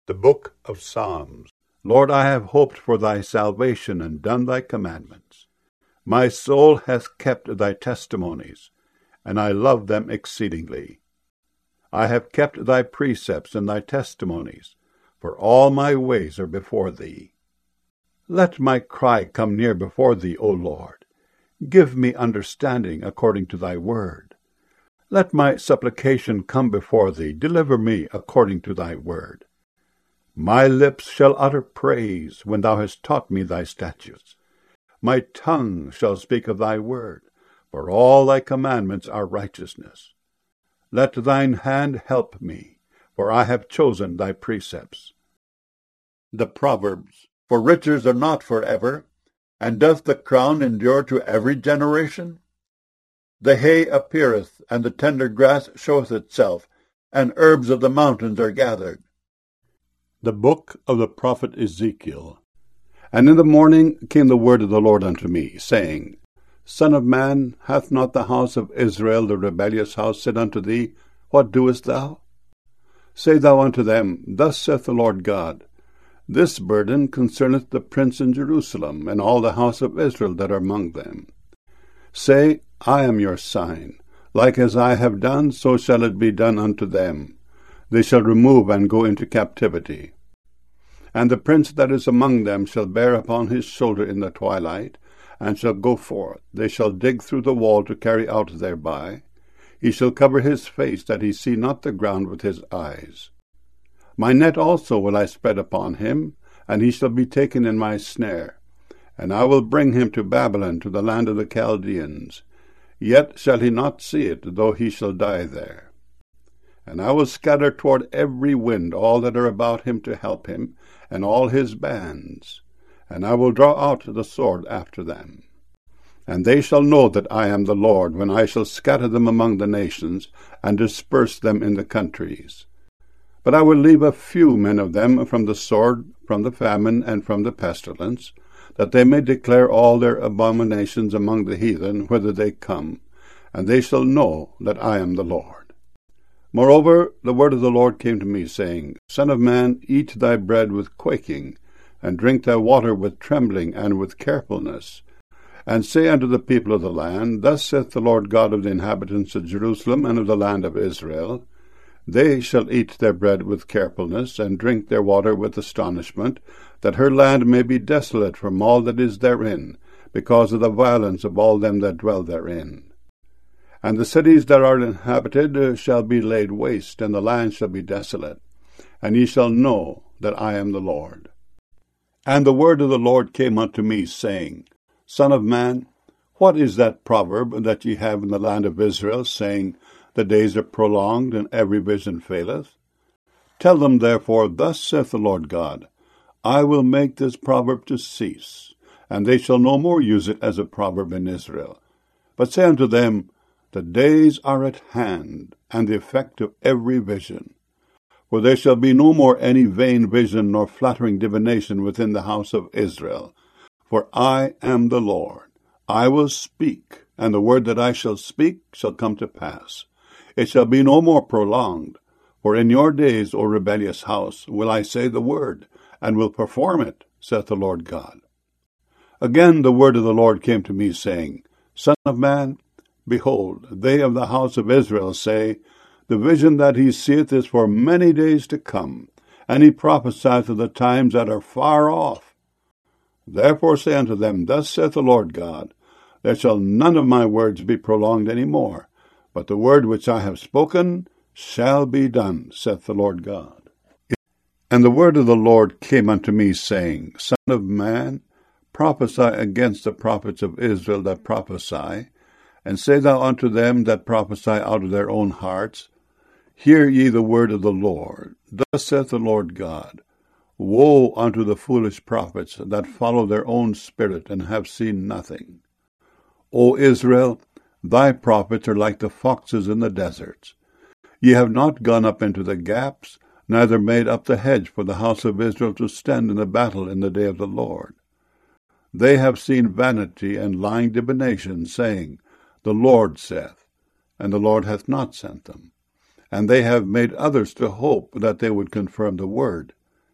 The Book of Psalms. Lord, I have hoped for thy salvation, and done thy commandments. My soul hath kept thy testimonies, and I love them exceedingly. I have kept thy precepts and thy testimonies, for all my ways are before thee. Let my cry come near before thee, O Lord. Give me understanding according to thy word. Let my supplication come before thee. Deliver me according to thy word. My lips shall utter praise when thou hast taught me thy statutes. My tongue shall speak of thy word, for all thy commandments are righteousness. Let thine hand help me, for I have chosen thy precepts. The Proverbs. For riches are not forever, and doth the crown endure to every generation? The hay appeareth, and the tender grass showeth itself, and herbs of the mountains are gathered. The book of the prophet Ezekiel. And in the morning came the word of the Lord unto me, saying, Son of man, hath not the house of Israel, the rebellious house, said unto thee, What doest thou? Say thou unto them, Thus saith the Lord God, This burden concerneth the prince in Jerusalem, and all the house of Israel that are among them. Say, I am your sign. Like as I have done, so shall it be done unto them. They shall remove and go into captivity. And the prince that is among them shall bear upon his shoulder in the twilight, and shall go forth. They shall dig through the wall to carry out thereby. He shall cover his face, that he see not the ground with his eyes. My net also will I spread upon him, and he shall be taken in my snare. And I will bring him to Babylon, to the land of the Chaldeans. Yet shall he not see it, though he shall die there. And I will scatter toward every wind all that are about him to help him, and all his bands. And I will draw out the sword after them. And they shall know that I am the Lord, when I shall scatter them among the nations, and disperse them in the countries. But I will leave a few men of them from the sword, from the famine, and from the pestilence, that they may declare all their abominations among the heathen, whither they come, and they shall know that I am the Lord. Moreover, the word of the Lord came to me, saying, Son of man, eat thy bread with quaking, and drink thy water with trembling and with carefulness. And say unto the people of the land, Thus saith the Lord God of the inhabitants of Jerusalem and of the land of Israel, They shall eat their bread with carefulness, and drink their water with astonishment, that her land may be desolate from all that is therein, because of the violence of all them that dwell therein. And the cities that are inhabited shall be laid waste, and the land shall be desolate, and ye shall know that I am the Lord. And the word of the Lord came unto me, saying, Son of man, what is that proverb that ye have in the land of Israel, saying, The days are prolonged, and every vision faileth? Tell them therefore, Thus saith the Lord God, I will make this proverb to cease, and they shall no more use it as a proverb in Israel. But say unto them, The days are at hand, and the effect of every vision. For there shall be no more any vain vision nor flattering divination within the house of Israel. For I am the Lord. I will speak, and the word that I shall speak shall come to pass. It shall be no more prolonged. For in your days, O rebellious house, will I say the word, and will perform it, saith the Lord God. Again the word of the Lord came to me, saying, Son of man, behold, they of the house of Israel say, The vision that he seeth is for many days to come, and he prophesieth of the times that are far off. Therefore say unto them, Thus saith the Lord God, There shall none of my words be prolonged any more, but the word which I have spoken shall be done, saith the Lord God. And the word of the Lord came unto me, saying, Son of man, prophesy against the prophets of Israel that prophesy, and say thou unto them that prophesy out of their own hearts, Hear ye the word of the Lord. Thus saith the Lord God, Woe unto the foolish prophets that follow their own spirit and have seen nothing. O Israel, thy prophets are like the foxes in the deserts. Ye have not gone up into the gaps, neither made up the hedge for the house of Israel to stand in the battle in the day of the Lord. They have seen vanity and lying divination, saying, The Lord saith, and the Lord hath not sent them. And they have made others to hope that they would confirm the word,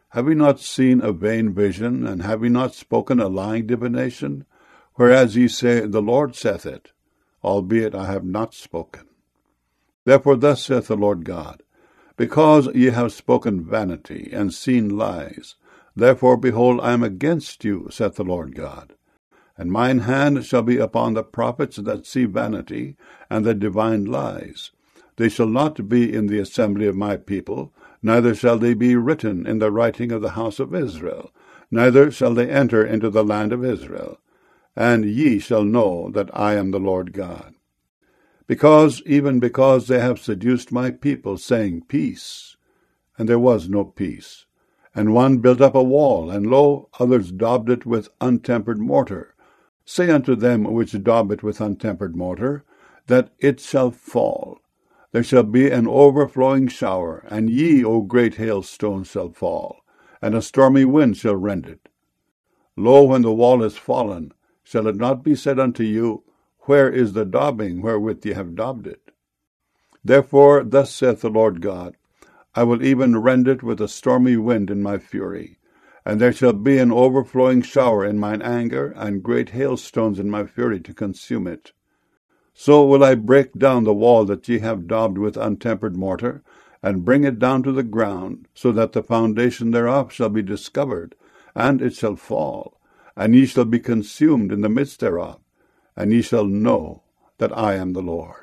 Have we not seen a vain vision, and have we not spoken a lying divination? Whereas ye say, The Lord saith it, albeit I have not spoken. Therefore thus saith the Lord God, Because ye have spoken vanity, and seen lies, therefore, behold, I am against you, saith the Lord God. And mine hand shall be upon the prophets that see vanity, and that divine lies. They shall not be in the assembly of my people, neither shall they be written in the writing of the house of Israel, neither shall they enter into the land of Israel. And ye shall know that I am the Lord God. Because they have seduced my people, saying, Peace, and there was no peace. And one built up a wall, and lo, others daubed it with untempered mortar. Say unto them which daub it with untempered mortar, that it shall fall. There shall be an overflowing shower, and ye, O great hailstones, shall fall, and a stormy wind shall rend it. Lo, when the wall is fallen, shall it not be said unto you, Where is the daubing wherewith ye have daubed it? Therefore thus saith the Lord God, I will even rend it with a stormy wind in my fury, and there shall be an overflowing shower in mine anger, and great hailstones in my fury to consume it. So will I break down the wall that ye have daubed with untempered mortar, and bring it down to the ground, so that the foundation thereof shall be discovered, and it shall fall, and ye shall be consumed in the midst thereof, and ye shall know that I am the Lord.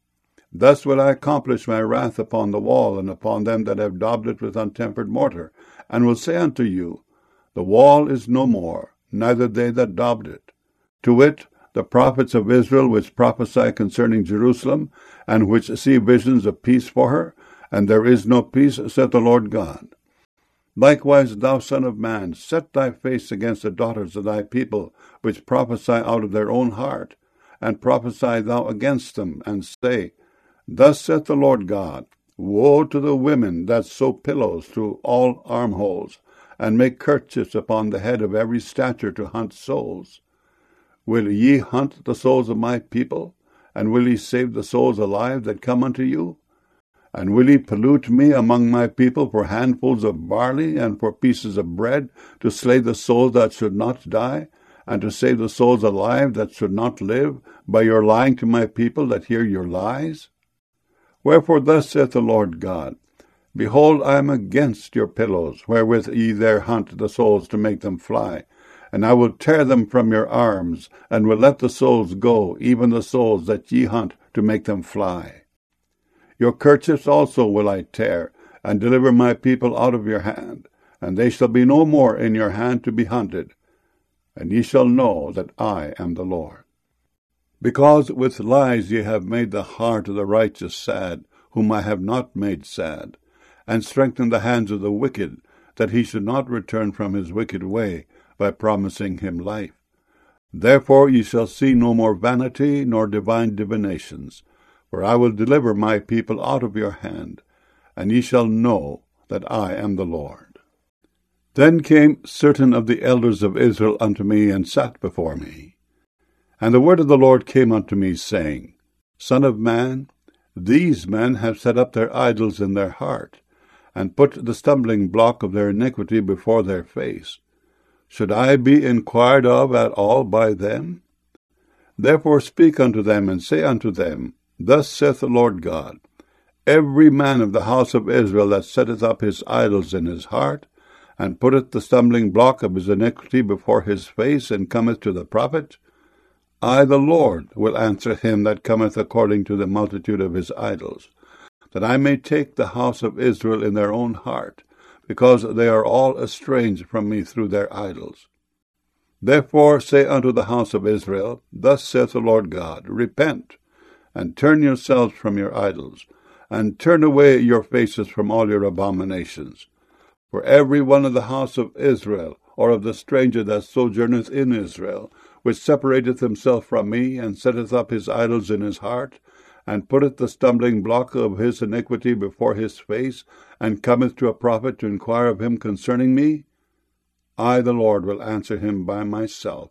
Thus will I accomplish my wrath upon the wall, and upon them that have daubed it with untempered mortar, and will say unto you, The wall is no more, neither they that daubed it. To wit, the prophets of Israel which prophesy concerning Jerusalem, and which see visions of peace for her, and there is no peace, saith the Lord God. Likewise, thou son of man, set thy face against the daughters of thy people, which prophesy out of their own heart, and prophesy thou against them, and say, Thus saith the Lord God, Woe to the women that sew pillows through all armholes, and make kerchiefs upon the head of every stature to hunt souls. Will ye hunt the souls of my people? And will ye save the souls alive that come unto you? And will ye pollute me among my people for handfuls of barley, and for pieces of bread, to slay the souls that should not die, and to save the souls alive that should not live, by your lying to my people that hear your lies? Wherefore thus saith the Lord God, Behold, I am against your pillows, wherewith ye there hunt the souls to make them fly. And I will tear them from your arms, and will let the souls go, even the souls that ye hunt to make them fly. Your kerchiefs also will I tear, and deliver my people out of your hand, and they shall be no more in your hand to be hunted. And ye shall know that I am the Lord. Because with lies ye have made the heart of the righteous sad, whom I have not made sad, and strengthened the hands of the wicked, that he should not return from his wicked way, by promising him life. Therefore ye shall see no more vanity, nor divine divinations, for I will deliver my people out of your hand, and ye shall know that I am the Lord. Then came certain of the elders of Israel unto me, and sat before me. And the word of the Lord came unto me, saying, Son of man, these men have set up their idols in their heart, and put the stumbling block of their iniquity before their face. Should I be inquired of at all by them? Therefore speak unto them, and say unto them, Thus saith the Lord God, Every man of the house of Israel that setteth up his idols in his heart, and putteth the stumbling block of his iniquity before his face, and cometh to the prophet, I the Lord will answer him that cometh according to the multitude of his idols, that I may take the house of Israel in their own heart, because they are all estranged from me through their idols. Therefore say unto the house of Israel, Thus saith the Lord God, Repent, and turn yourselves from your idols, and turn away your faces from all your abominations. For every one of the house of Israel, or of the stranger that sojourneth in Israel, which separateth himself from me, and setteth up his idols in his heart, and putteth the stumbling block of his iniquity before his face, and cometh to a prophet to inquire of him concerning me, I the Lord will answer him by myself.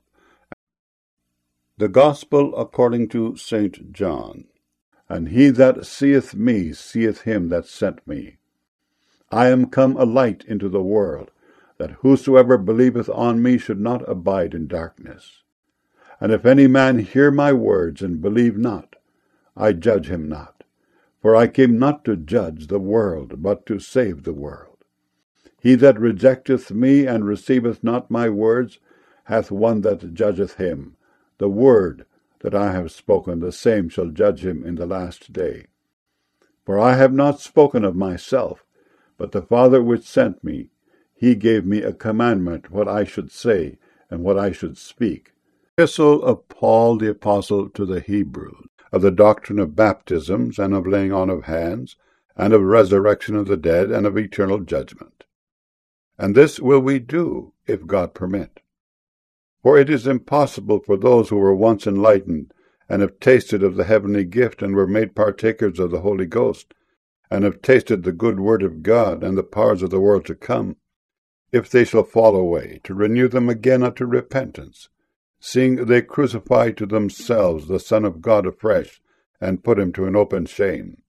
The Gospel according to St. John. And he that seeth me seeth him that sent me. I am come a light into the world, that whosoever believeth on me should not abide in darkness. And if any man hear my words and believe not, I judge him not. For I came not to judge the world, but to save the world. He that rejecteth me and receiveth not my words hath one that judgeth him. The word that I have spoken, the same shall judge him in the last day. For I have not spoken of myself, but the Father which sent me, he gave me a commandment what I should say and what I should speak. Epistle of Paul the Apostle to the Hebrews, of the doctrine of baptisms, and of laying on of hands, and of resurrection of the dead, and of eternal judgment. And this will we do, if God permit. For it is impossible for those who were once enlightened, and have tasted of the heavenly gift, and were made partakers of the Holy Ghost, and have tasted the good word of God, and the powers of the world to come, if they shall fall away, to renew them again unto repentance, seeing they crucify to themselves the Son of God afresh, and put him to an open shame.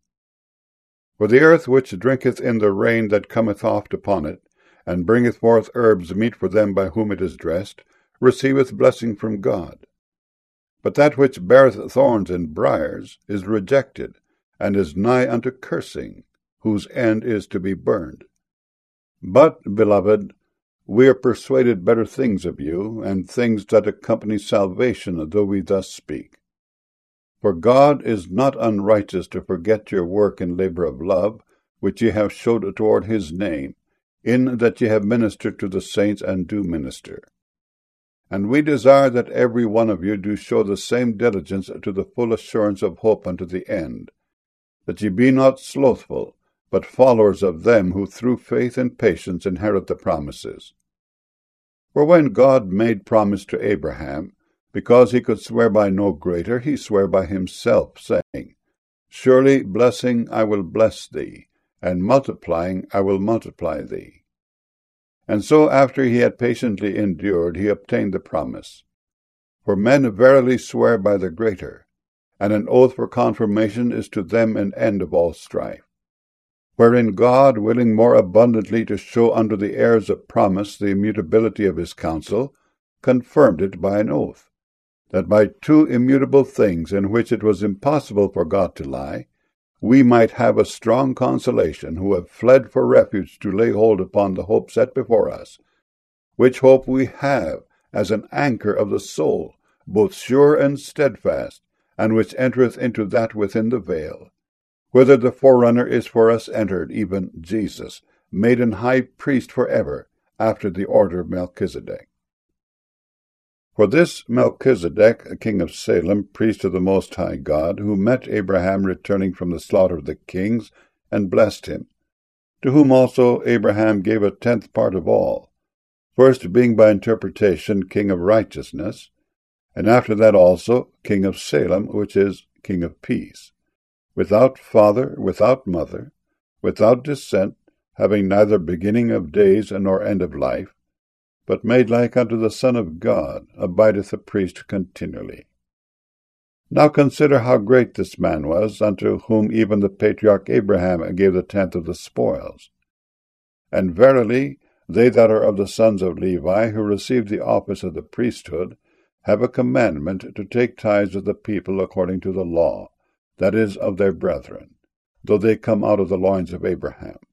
For the earth which drinketh in the rain that cometh oft upon it, and bringeth forth herbs meet for them by whom it is dressed, receiveth blessing from God. But that which beareth thorns and briars is rejected, and is nigh unto cursing, whose end is to be burned. But, beloved, we are persuaded better things of you, and things that accompany salvation, though we thus speak. For God is not unrighteous to forget your work and labor of love, which ye have showed toward his name, in that ye have ministered to the saints and do minister. And we desire that every one of you do show the same diligence to the full assurance of hope unto the end, that ye be not slothful, but followers of them who through faith and patience inherit the promises. For when God made promise to Abraham, because he could swear by no greater, he sware by himself, saying, Surely blessing I will bless thee, and multiplying I will multiply thee. And so after he had patiently endured, he obtained the promise. For men verily swear by the greater, and an oath for confirmation is to them an end of all strife. Wherein God, willing more abundantly to show unto the heirs of promise the immutability of his counsel, confirmed it by an oath, that by two immutable things in which it was impossible for God to lie, we might have a strong consolation, who have fled for refuge to lay hold upon the hope set before us, which hope we have as an anchor of the soul, both sure and steadfast, and which entereth into that within the veil, whither the forerunner is for us entered, even Jesus, made an high priest for ever, after the order of Melchizedek. For this Melchizedek, king of Salem, priest of the Most High God, who met Abraham returning from the slaughter of the kings, and blessed him, to whom also Abraham gave a tenth part of all, first being by interpretation king of righteousness, and after that also king of Salem, which is king of peace, without father, without mother, without descent, having neither beginning of days nor end of life, but made like unto the Son of God, abideth a priest continually. Now consider how great this man was, unto whom even the patriarch Abraham gave the tenth of the spoils. And verily, they that are of the sons of Levi, who receive the office of the priesthood, have a commandment to take tithes of the people according to the law, that is, of their brethren, though they come out of the loins of Abraham.